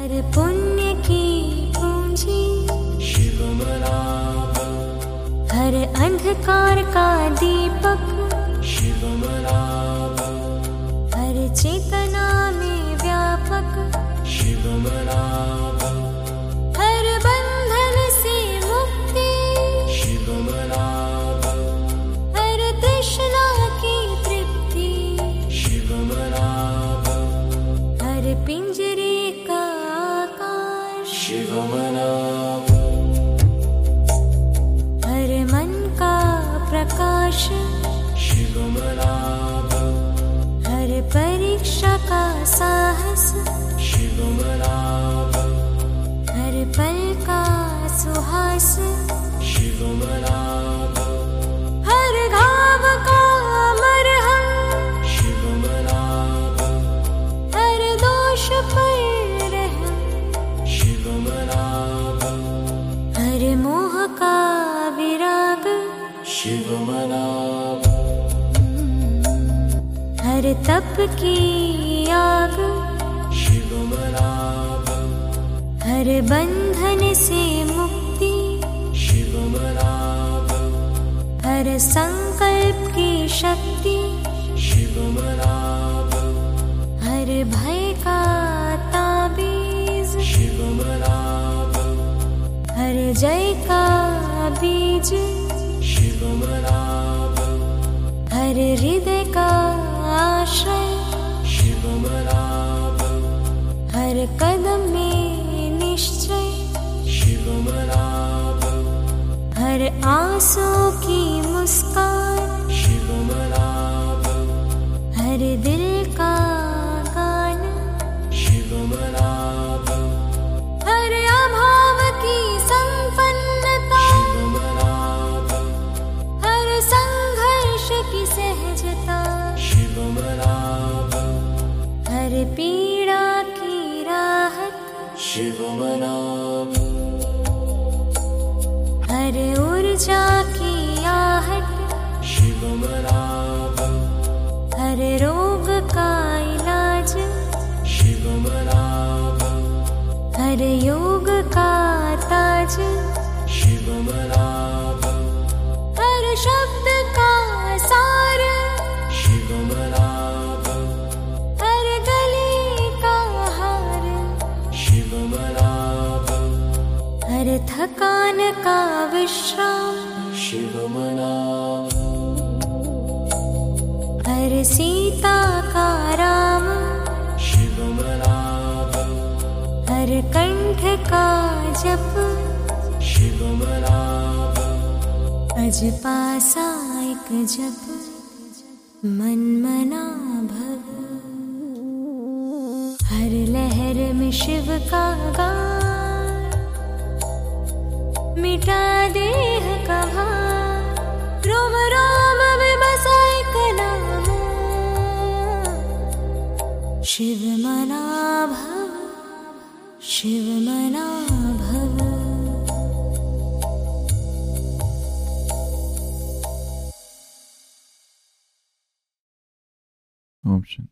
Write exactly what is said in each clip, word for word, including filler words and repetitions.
हर पुण्य की पूंजी शिवमनाभ, हर अंधकार का दीपक शिवमनाभ, हर चेतना में व्यापक शिवमनाभ, हर बंधन से मुक्ति शिवमनाभ, हर तृष्णा की तृप्ति शिवमनाभ, हर पिंजरे का आकाश शिवमनाभ, हर मन का प्रकाश शिवमनाभ, हर परीक्षा का साहस शिवमनाभ, हर पल का सुहास शिवमनाभ, हर घाव का मरहम शिवमनाभ, हर दोष पर रहम शिवमनाभ, हर मोह का विराग शिवमनाभ, हर तप की आग शिवमनाभ, हर बंधन से मुक्ति शिवमनाभ, हर संकल्प की शक्ति शिवमनाभ, हर भय का ताबीज शिवमनाभ, हर जय का बीज शिवमनाभ, हर हृदय का आश्रय शिवमनाभ, हर कदम में निश्चय शिवमनाभ, हर आंसू की मुस्कान शिवमनाभ, हर दिल का गान शिवमनाभ, हर अभाव की संपन्नता शिवमनाभ, हर संघर्ष की सहजता शिवमनाभ, हर पीड़ा की राहत शिवमनाभ, हर ऊर्जा की आहट शिवमनाभ, हर रोग का इलाज शिवमनाभ, हर योग का ताज शिवमनाभ, हर शब्द का सार शिवमनाभ, हर गले का हार शिवमनाभ, हर थकान का विश्राम शिवमनाभ, हर सीता का राम शिवमनाभ, हर कंठ का जप शिवमनाभ, अज पासा एक जप मन मना भव हर लहर में शिव का गान मिटा देह का भार रोम रोम में बसा एक नाम शिव मना भव शिव मना भव Om Shanti.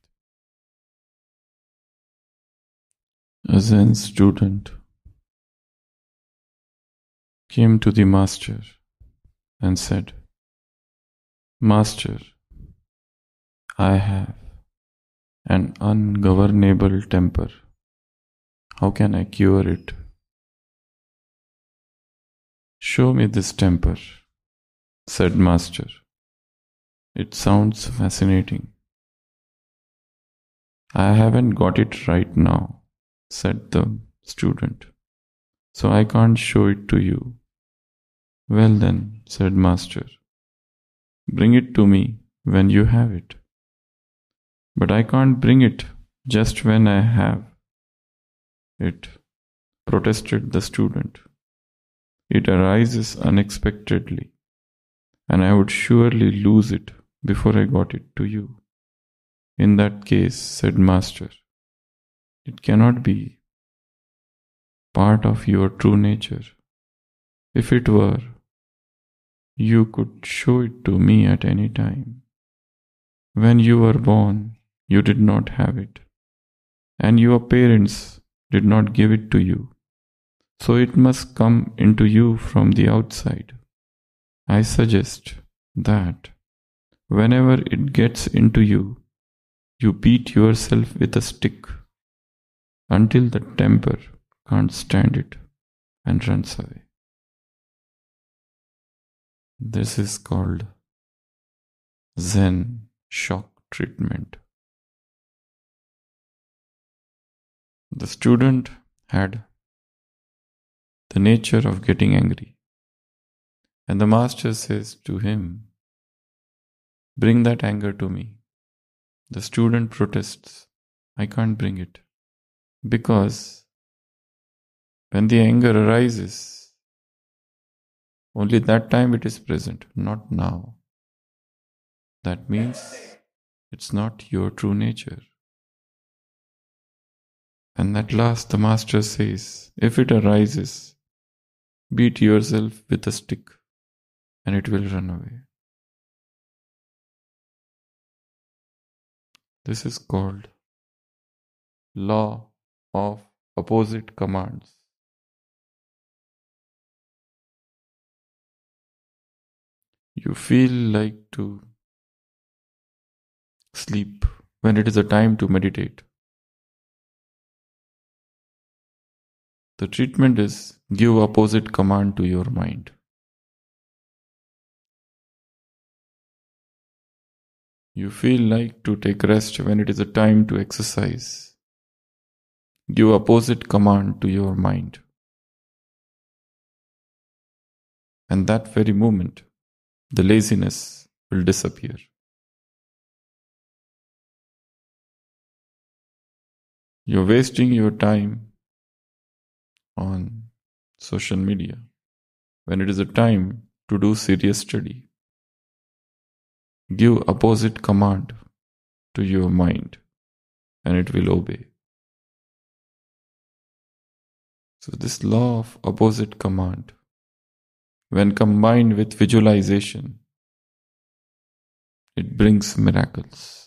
A Zen student came to the master and said, Master, I have an ungovernable temper. How can I cure it? Show me this temper, said master. It sounds fascinating. I haven't got it right now, said the student, so I can't show it to you. Well then, said master, bring it to me when you have it. But I can't bring it just when I have it, protested the student. It arises unexpectedly, and I would surely lose it before I got it to you. In that case, said master, it cannot be part of your true nature. If it were, you could show it to me at any time. When you were born, you did not have it, and your parents did not give it to you, so it must come into you from the outside. I suggest that whenever it gets into you, you beat yourself with a stick until the temper can't stand it and runs away. This is called Zen shock treatment. The student had the nature of getting angry, and the master says to him, "Bring that anger to me." The student protests, "I can't bring it." Because when the anger arises, only that time it is present, not now. That means it's not your true nature. And at last the master says, if it arises, beat yourself with a stick and it will run away. This is called law of opposite commands. You feel like to sleep when it is a time to meditate. The treatment is give opposite command to your mind. You feel like to take rest when it is a time to exercise. Give opposite command to your mind. And that very moment, the laziness will disappear. You're wasting your time on social media when it is a time to do serious study. Give opposite command to your mind and it will obey. So this law of opposite command, when combined with visualization, it brings miracles.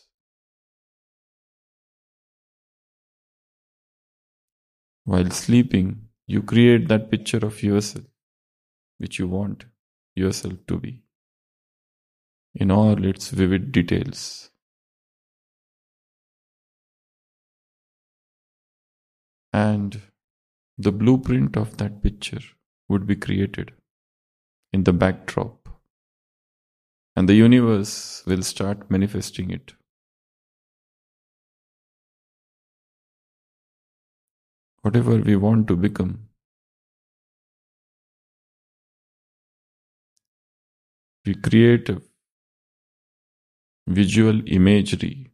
While sleeping, you create that picture of yourself which you want yourself to be, in all its vivid details. And the blueprint of that picture would be created in the backdrop, and the universe will start manifesting it. Whatever we want to become, we create a visual imagery,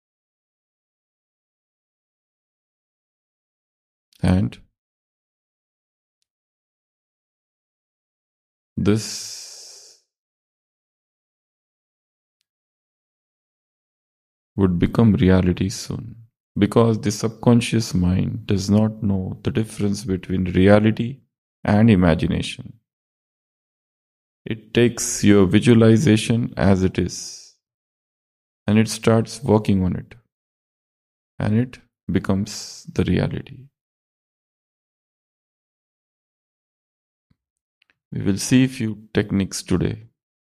and this would become reality soon, because the subconscious mind does not know the difference between reality and imagination. It takes your visualization as it is, and it starts working on it, and it becomes the reality. We will see a few techniques today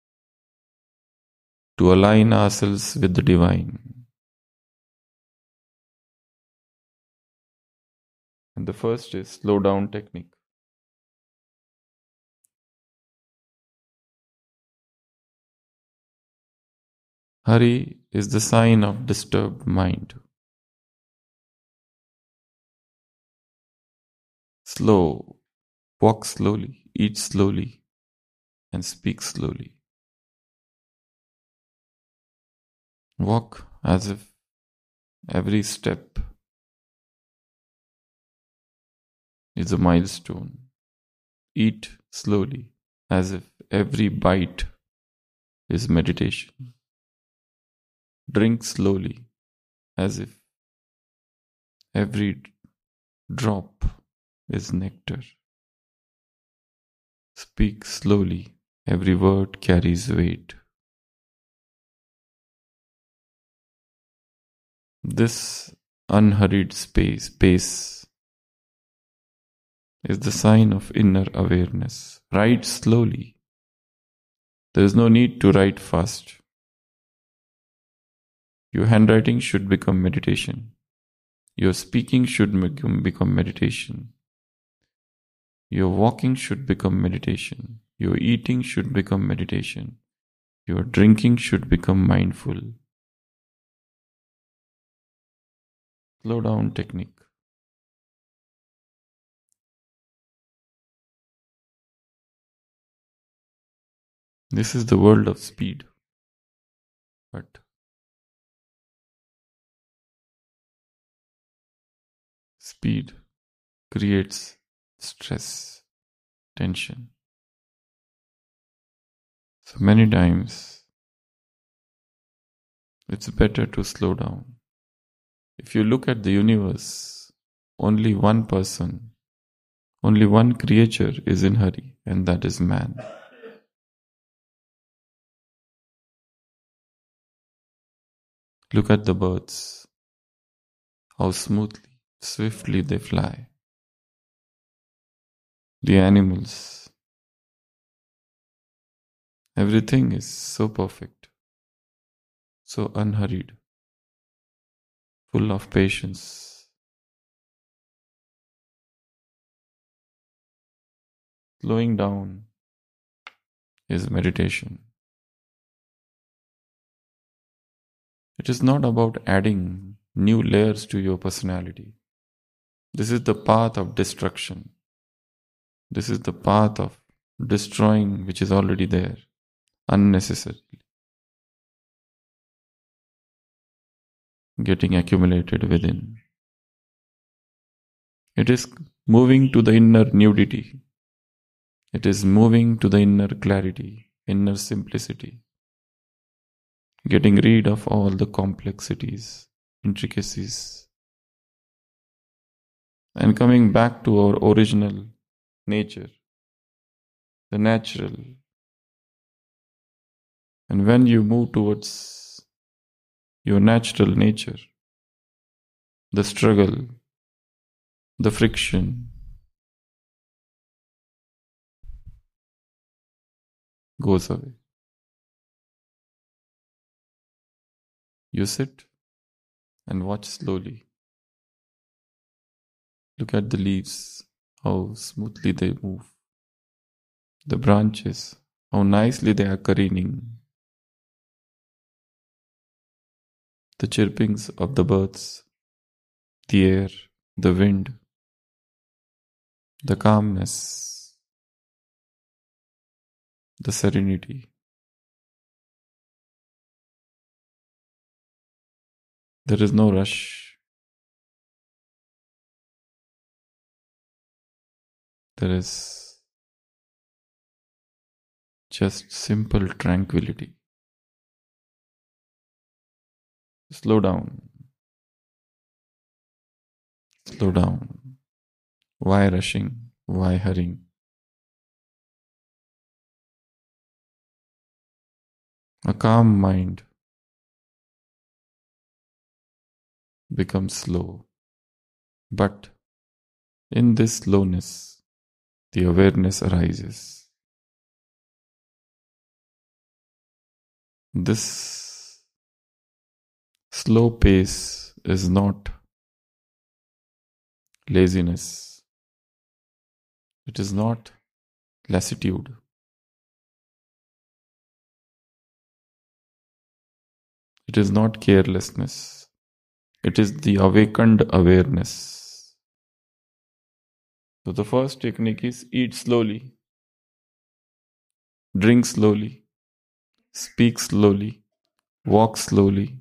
to align ourselves with the divine. And the first is slow down technique. Hurry is the sign of disturbed mind. Slow, walk slowly, eat slowly, and speak slowly. Walk as if every step is a milestone. Eat slowly as if every bite is meditation. Drink slowly as if every drop is nectar. Speak slowly, every word carries weight. This unhurried space, pace is the sign of inner awareness. Write slowly. There is no need to write fast. Your handwriting should become meditation. Your speaking should become meditation. Your walking should become meditation. Your eating should become meditation. Your drinking should become mindful. Slow down technique. This is the world of speed. But speed creates stress, tension. So many times it's better to slow down. If you look at the universe, only one person, only one creature is in hurry, and that is man. Look at the birds, how smoothly, swiftly they fly. The animals, everything is so perfect, so unhurried, full of patience. Slowing down is meditation. It is not about adding new layers to your personality. This is the path of destruction. This is the path of destroying which is already there, unnecessarily, getting accumulated within. It is moving to the inner nudity. It is moving to the inner clarity, inner simplicity, getting rid of all the complexities, intricacies, and coming back to our original nature, the natural. And when you move towards your natural nature, the struggle, the friction goes away. You sit and watch slowly. Look at the leaves, how smoothly they move. The branches, how nicely they are careening. The chirpings of the birds, the air, the wind, the calmness, the serenity. There is no rush. There is just simple tranquility. Slow down. Slow down. Why rushing? Why hurrying? A calm mind becomes slow. But in this slowness, the awareness arises. This slow pace is not laziness. It is not lassitude. It is not carelessness. It is the awakened awareness. So the first technique is eat slowly, drink slowly, speak slowly, walk slowly.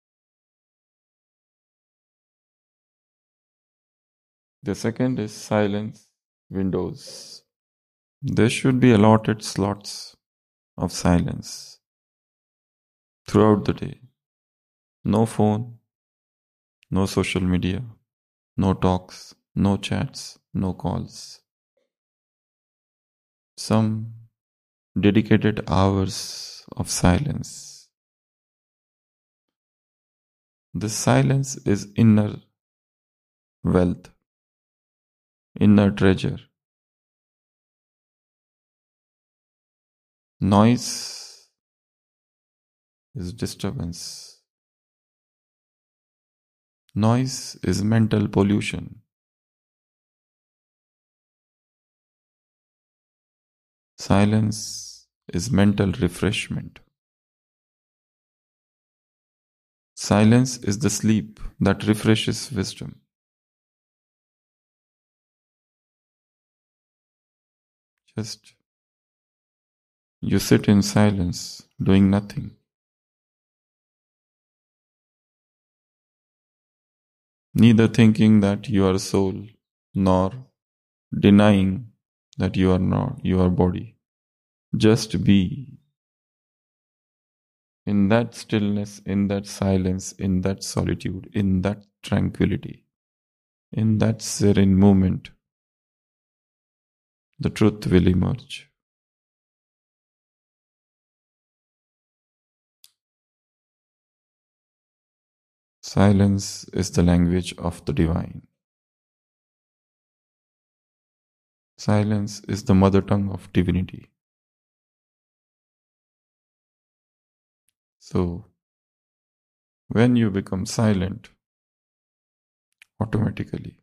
The second is silence windows. There should be allotted slots of silence throughout the day. No phone, no social media, no talks, no chats, no calls. Some dedicated hours of silence. This silence is inner wealth, inner treasure, Noise is disturbance. Noise is mental pollution. Silence is mental refreshment. Silence is the sleep that refreshes wisdom. Just you sit in silence, doing nothing. Neither thinking that you are soul, nor denying that you are not your body. Just be in that stillness, in that silence, in that solitude, in that tranquility, in that serene moment. The truth will emerge. Silence is the language of the divine. Silence is the mother tongue of divinity. So, when you become silent, automatically,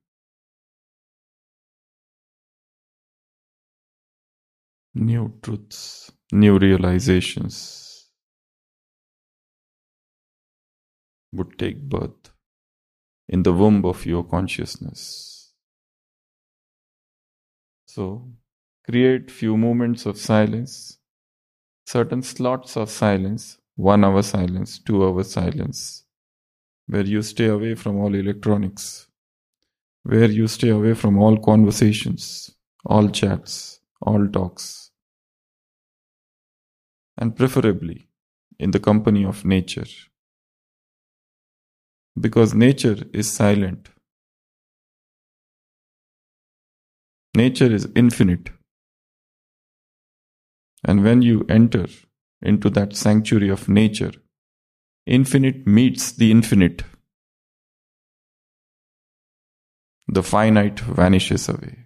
new truths, new realizations would take birth in the womb of your consciousness. So, create few moments of silence, certain slots of silence, one hour silence, two hour silence, where you stay away from all electronics, where you stay away from all conversations, all chats, all talks, and preferably in the company of nature. Because nature is silent. Nature is infinite. And when you enter into that sanctuary of nature, infinite meets the infinite. The finite vanishes away.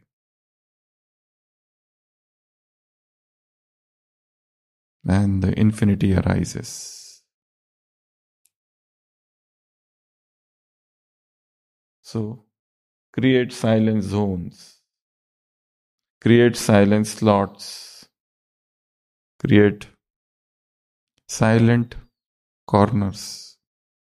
And the infinity arises. So, create silent zones, create silent slots, create silent corners.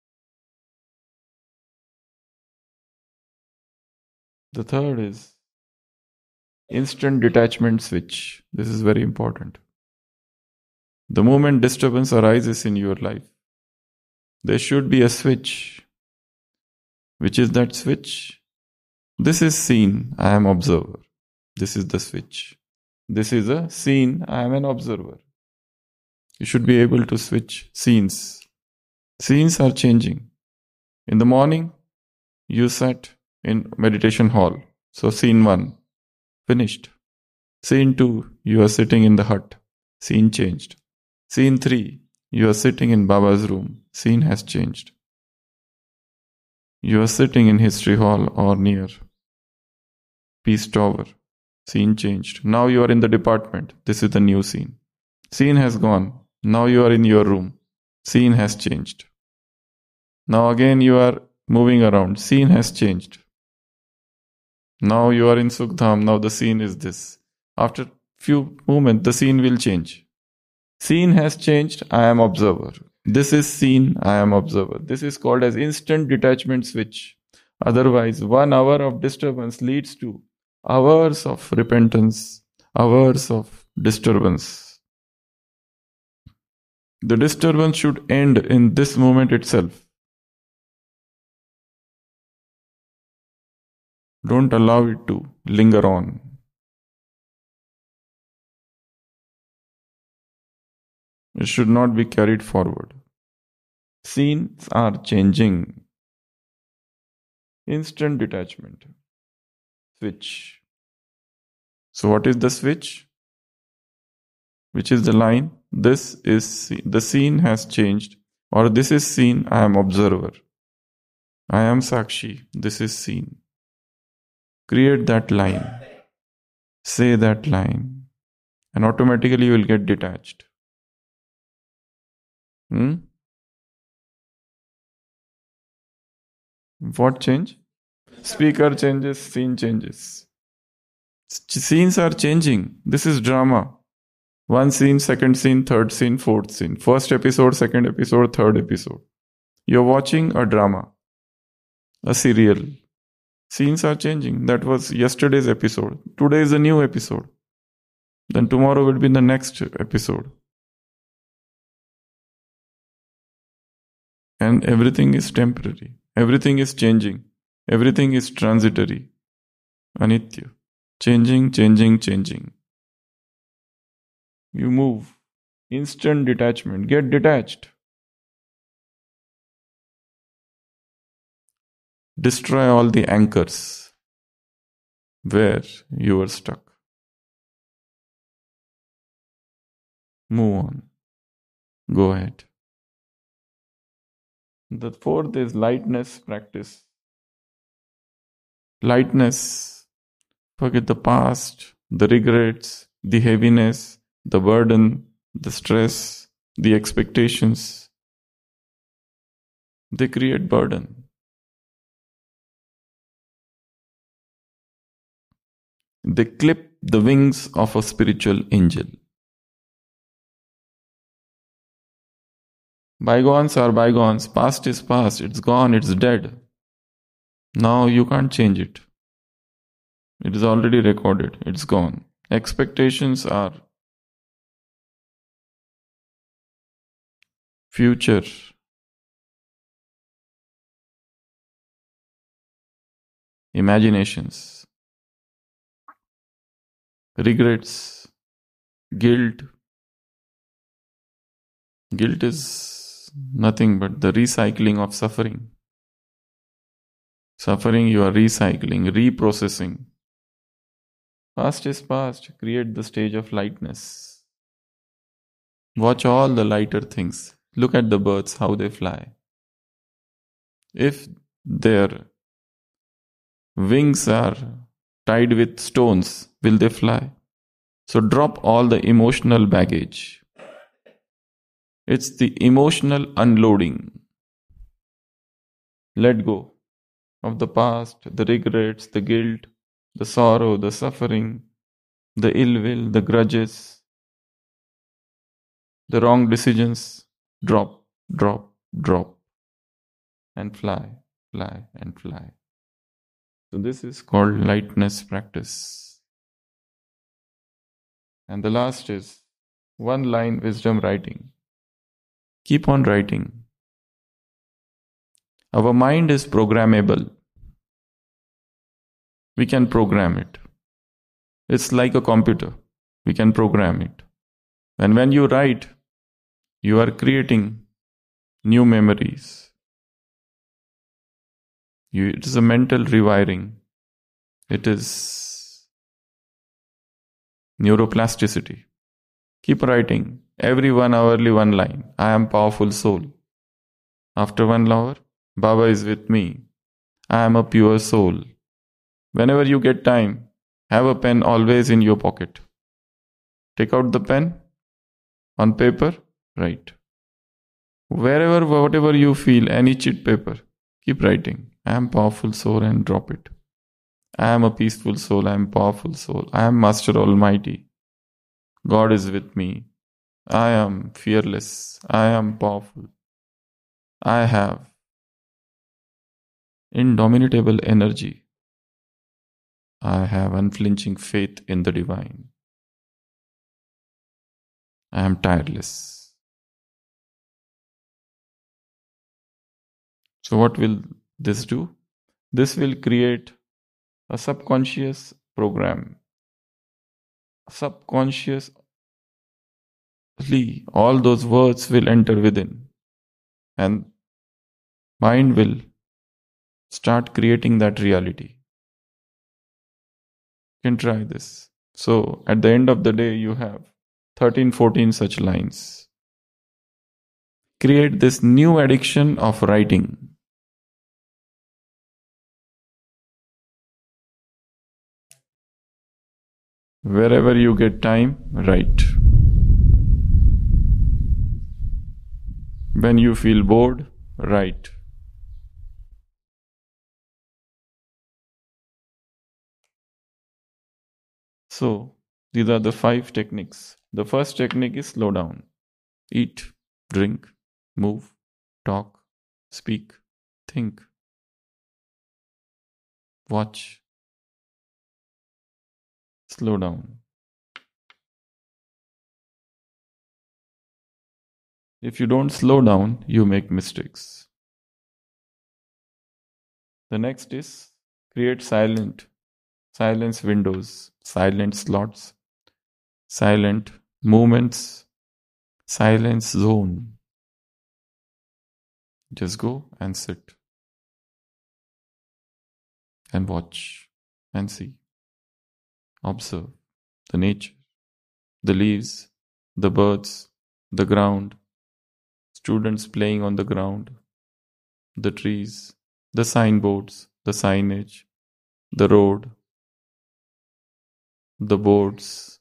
The third is instant detachment switch. This is very important. The moment disturbance arises in your life, there should be a switch. Which is that switch? This is seen, I am observer. This is the switch. This is a scene, I am an observer. You should be able to switch scenes. Scenes are changing. In the morning, you sat in meditation hall. So scene one, finished. Scene two, you are sitting in the hut. Scene changed. Scene three, you are sitting in Baba's room. Scene has changed. You are sitting in History Hall or near Peace Tower. Scene changed. Now you are in the department. This is the new scene. Scene has gone. Now you are in your room. Scene has changed. Now again you are moving around. Scene has changed. Now you are in Sukhdam. Now the scene is this. After few moments, the scene will change. Scene has changed. I am observer. This is scene, I am observer. This is called as instant detachment switch. Otherwise, one hour of disturbance leads to hours of repentance, hours of disturbance. The disturbance should end in this moment itself. Don't allow it to linger on. It should not be carried forward. Scenes are changing. Instant detachment. Switch. So what is the switch? Which is the line? This is, the scene has changed. Or this is scene, I am observer. I am Sakshi, this is scene. Create that line. Say that line. And automatically you will get detached. Hmm? What change? Speaker changes, scene changes. S- Scenes are changing. This is drama. One scene, second scene, third scene, fourth scene. First episode, second episode, third episode. You're watching a drama, a serial. Scenes are changing. That was yesterday's episode. Today is a new episode. Then tomorrow will be the next episode. And everything is temporary. Everything is changing. Everything is transitory. Anitya. Changing, changing, changing. You move. Instant detachment. Get detached. Destroy all the anchors where you were stuck. Move on. Go ahead. The fourth is lightness practice. Lightness. Forget the past, the regrets, the heaviness, the burden, the stress, the expectations. They create burden. They clip the wings of a spiritual angel. Bygones are bygones. Past is past. It's gone. It's dead. Now you can't change it. It is already recorded. It's gone. Expectations are future. Imaginations. Regrets. Guilt. Guilt is nothing but the recycling of suffering. Suffering you are recycling, reprocessing. Past is past. Create the stage of lightness. Watch all the lighter things. Look at the birds, how they fly. If their wings are tied with stones, will they fly? So drop all the emotional baggage. It's the emotional unloading. Let go of the past, the regrets, the guilt, the sorrow, the suffering, the ill will, the grudges, the wrong decisions. Drop, drop, drop, and fly, fly, and fly. So this is called lightness practice. And the last is one line wisdom writing. Keep on writing. Our mind is programmable. We can program it. It's like a computer. We can program it. And when you write, you are creating new memories. You, it is a mental rewiring. It is neuroplasticity. Keep writing. Every one hourly one line. I am powerful soul. After one hour, Baba is with me. I am a pure soul. Whenever you get time, have a pen always in your pocket. Take out the pen. On paper, write. Wherever, whatever you feel, any chit paper, keep writing. I am powerful soul and drop it. I am a peaceful soul. I am powerful soul. I am Master Almighty. God is with me. I am fearless. I am powerful. I have indomitable energy. I have unflinching faith in the divine. I am tireless. So what will this do? This will create a subconscious program. Subconsciously, all those words will enter within, and mind will start creating that reality. You can try this. So at the end of the day, you have thirteen, fourteen such lines. Create this new addiction of writing. Wherever you get time, write. When you feel bored, write. So, these are the five techniques. The first technique is slow down. Eat, drink, move, talk, speak, think, watch. Slow down. If you don't slow down, you make mistakes. The next is create silent, silence windows, silent slots, silent movements, silence zone. Just go and sit and watch and see. Observe the nature, the leaves, the birds, the ground, students playing on the ground, the trees, the signboards, the signage, the road, the boards,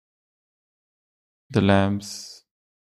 the lamps,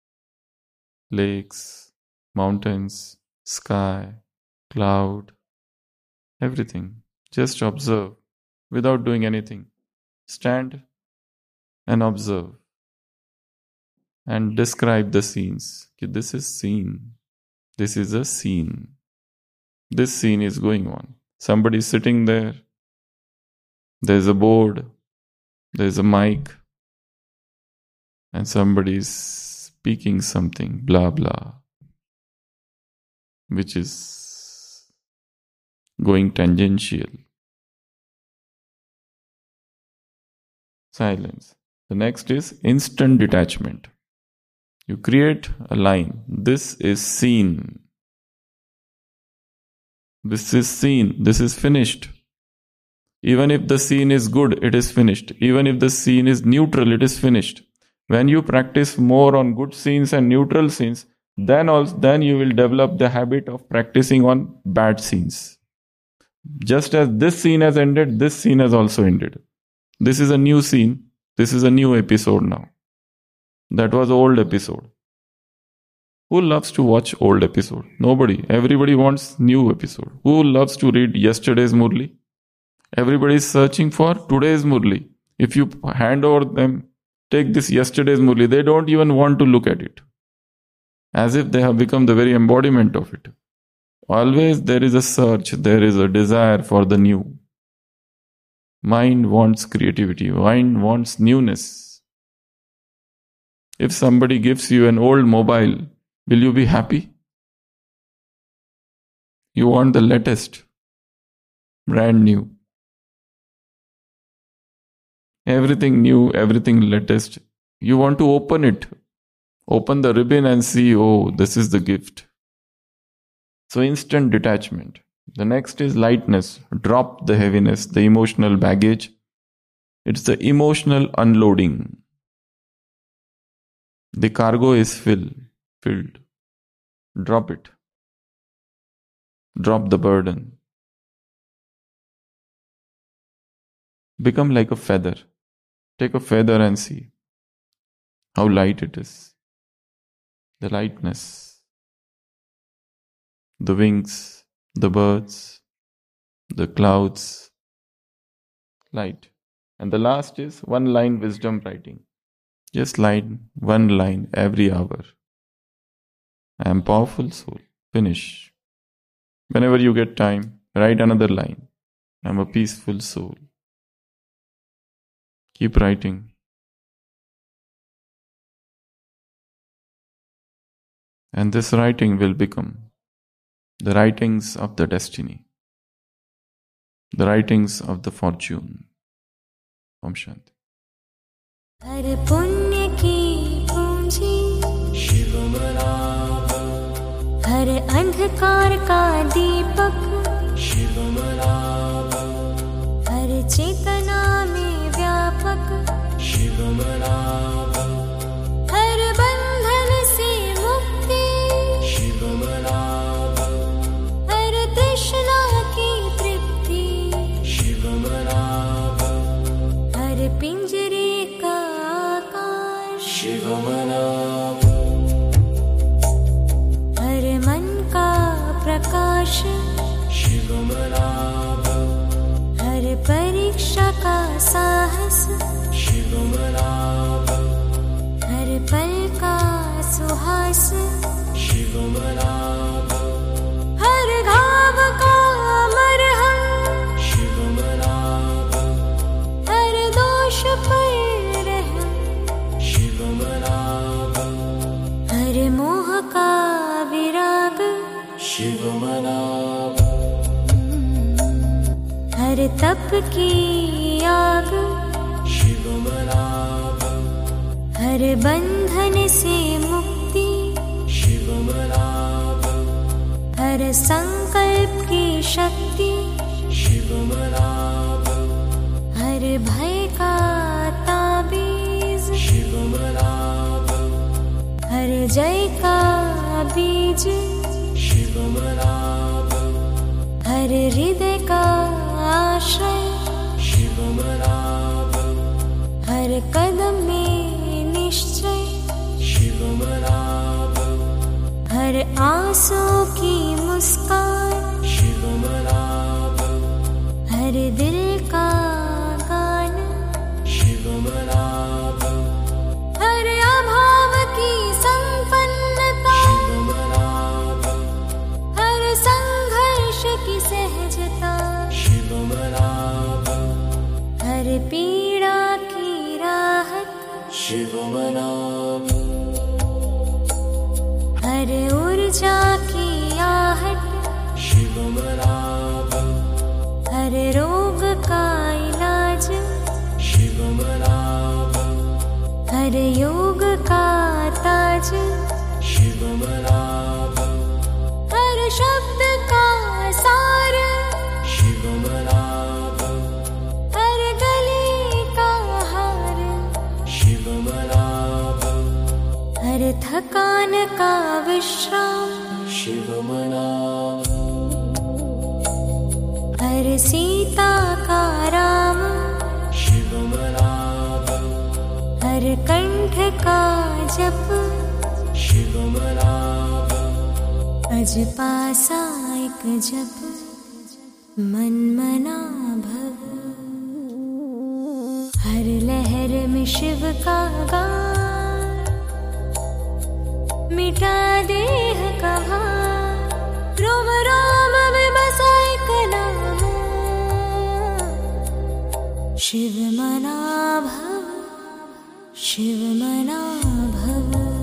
lakes, mountains, sky, cloud, everything. Just observe without doing anything. Stand and observe and describe the scenes. This is scene. This is a scene. This scene is going on. Somebody is sitting there. There's a board. There's a mic. And somebody is speaking something, blah blah, which is going tangential. Silence. The next is instant detachment. You create a line. This is seen. This is seen. This is finished. Even if the scene is good, it is finished. Even if the scene is neutral, it is finished. When you practice more on good scenes and neutral scenes, then also, then you will develop the habit of practicing on bad scenes. Just as this scene has ended, this scene has also ended. This is a new scene. This is a new episode now. That was old episode. Who loves to watch old episode? Nobody. Everybody wants new episode. Who loves to read yesterday's Murli? Everybody is searching for today's Murli. If you hand over them, take this yesterday's Murli, they don't even want to look at it. As if they have become the very embodiment of it. Always there is a search, there is a desire for the new. Mind wants creativity. Mind wants newness. If somebody gives you an old mobile, will you be happy? You want the latest, brand new. Everything new, everything latest. You want to open it. Open the ribbon and see, oh, this is the gift. So instant detachment. The next is lightness. Drop the heaviness, the emotional baggage. It's the emotional unloading. The cargo is filled. filled. Drop it. Drop the burden. Become like a feather. Take a feather and see how light it is. The lightness. The wings. The birds, the clouds, light. And the last is one line wisdom writing. Just line, one line every hour. I am powerful soul. Finish. Whenever you get time, write another line. I am a peaceful soul. Keep writing. And this writing will become the writings of the destiny, the writings of the fortune. Om Shanti. हर पुण्य की पूंजी शिव मनाभ, हर अंधकार का दीपक शिव मनाभ, हर चेतना में व्यापक शिव मनाभ, हर बंधन से मुक्ति शिव मनाभ, हर तृष्णा की तृप्ति शिव मनाभ, हर पिंजरे का आकाश शिव मनाभ, साहस, शिवमनाभ हर पल का सुहास, शिवमनाभ हर घाव का मरहम, शिवमनाभ हर दोष पर रहम, शिवमनाभ हर मोह का विराग, शिवमनाभ हर तप की आग, शिवमनाभ हर बंधन से मुक्ति, शिवमनाभ हर संकल्प की शक्ति, शिवमनाभ हर भय का ताबीज, शिवमनाभ हर जय का बीज, शिवमनाभ हर हृदय का आश्रय, शिवमनाभ हर कदम में निश्चय, शिवमनाभ हर आंसू की मुस्कान, शिवमनाभ हर दिल का गान, शिवमनाभ हर अभाव की संपन्नता, शिवमनाभ हर संघर्ष की सहजता, शिवमनाभ हर पीड़ा की राहत, शिवमनाभ हर ऊर्जा की आहट, शिवमनाभ हर रोग का इलाज, शिवमनाभ हर योग का ताज, शिवमनाभ हर शब्द का सार, शिवमनाभ हर गले का हार, शिवमनाभ हर थकान का विश्राम, शिवमनाभ हर सीता का राम, शिवमनाभ हर कंठ का जप, शिवमनाभ अज पासा एक जप, मन मना भव, हर लहर में शिव का गान, मिटा देह का भार, रोम रोम में बसा एक नाम, शिव मना भव, शिव मना भव।